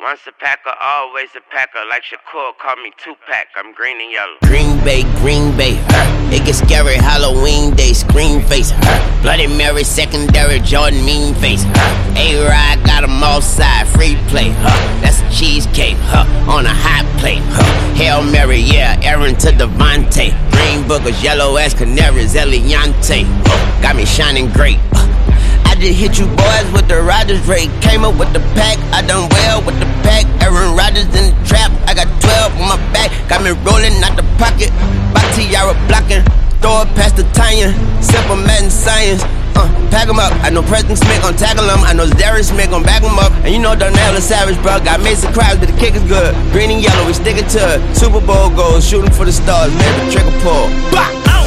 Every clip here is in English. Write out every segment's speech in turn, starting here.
Once a packer, always a packer. Like Shakur, call me Tupac. I'm green and yellow. Green Bay, it gets scary, Halloween day, scream face, Bloody Mary, secondary, Jordan, mean face, A-Rod got 'em all side, free play, That's a cheesecake, on a hot plate, Hail Mary, yeah, Aaron to Devontae. Green boogers, yellow ass canaries, Eliante, got me shining great. I just hit you boys with the Rodgers rate. Came up with the pack, I done well with the pack. Aaron Rodgers in the trap, I got 12 on my back. Got me rolling out the pocket, by Tiara blocking. Throw it past the tie-in, simple math and science. Pack 'em up, I know Preston Smith gon' tackle him. I know Darius Smith gon' back 'em up. And you know Darnell is savage, bro. Got Mason Crowds, but the kick is good. Green and yellow, we sticking to it. Super Bowl goals, shooting for the stars, maybe trigger pull. Bah!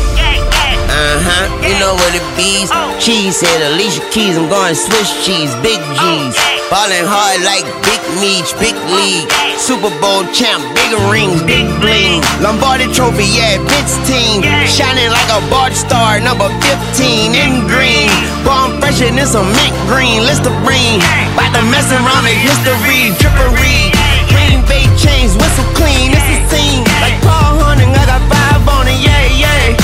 You know what it bees. Cheese said Alicia Keys, I'm going Swiss cheese, big G's. Ballin' hard like Big Meech, big league. Super Bowl champ, bigger rings, big bling. Lombardi trophy, yeah, Vince team. Shining like a bar star, number 15 in green. Bomb fresher than some mint green, Listerine. Bout to mess around, make history, trippery. Green Bay chains, whistle clean, it's a scene. Like Paul Hunting, I got 5 on it, yeah, yeah.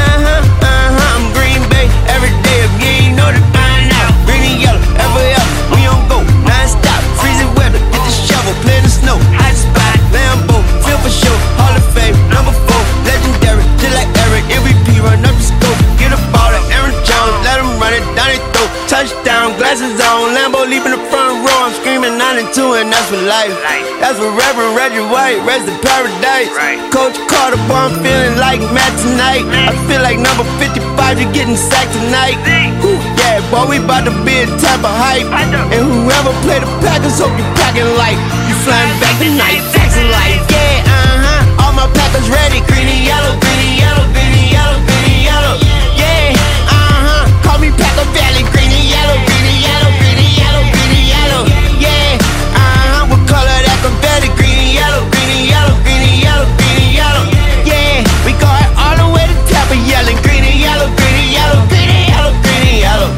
I'm Green Bay every day. If you ain't know the find out. Green and yellow, every up, we on go, non-stop. Freezing weather, get the shovel, play in the snow. Hot spot, Lambo, feel for sure. Hall of Fame, number 4, legendary, just like Eric. MVP, run up the scope, get a ball to Aaron Jones, let him run it down their throat. Touchdown, glasses on, Lambo leaping the front row. I'm screaming 9 and 2, and that's for life. That's for Reverend Reggie White, rest in paradise. Coach Carter, boy, I'm feeling like Matt tonight. I feel like number 55, you're getting sacked tonight. Yeah, boy, we about to be a type of hype. And whoever play the Packers, hope you packing light. You flying back tonight, taxing light. Yeah, all my Packers ready. Green and yellow, green and yellow, green and yellow, green and yellow. Yeah, call me Packer Valley. Green and yellow, green and yellow, green and yellow, green and yellow. Yeah, what color that confetti? Green and yellow, green and yellow, green and yellow, green and yellow. Yeah, we go all the way to Tampa, yelling green and yellow, green and yellow, green and yellow, green and yellow.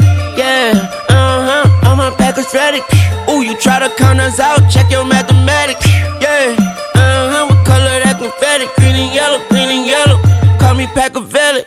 Yeah, all my Packers ready. Ooh, you try to count us out, check your mathematics. Yeah, what color that confetti? Green and yellow, green and yellow. Call me Packer Valley.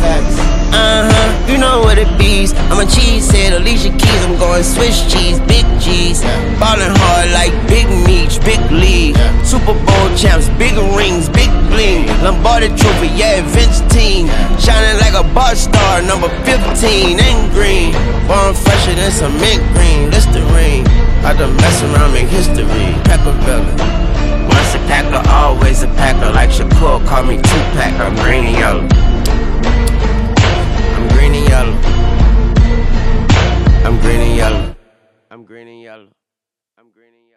You know what it bees. I'm a cheesehead, Alicia Keys. I'm going Swiss cheese, big G's. Ballin' hard like Big Meech, big league. Super Bowl champs, big rings, big bling. Lombardi trophy, yeah, Vince team. Shining like a bar star, number 15 in green. Born fresher than some mint green, Listerine. I done mess around, make history. Packer Valley. Once a packer, always a packer. Like Shakur, call me Tupac. I'm green and yellow. I'm green and yellow. I'm green and yellow. I'm green and yellow. I'm green and yellow.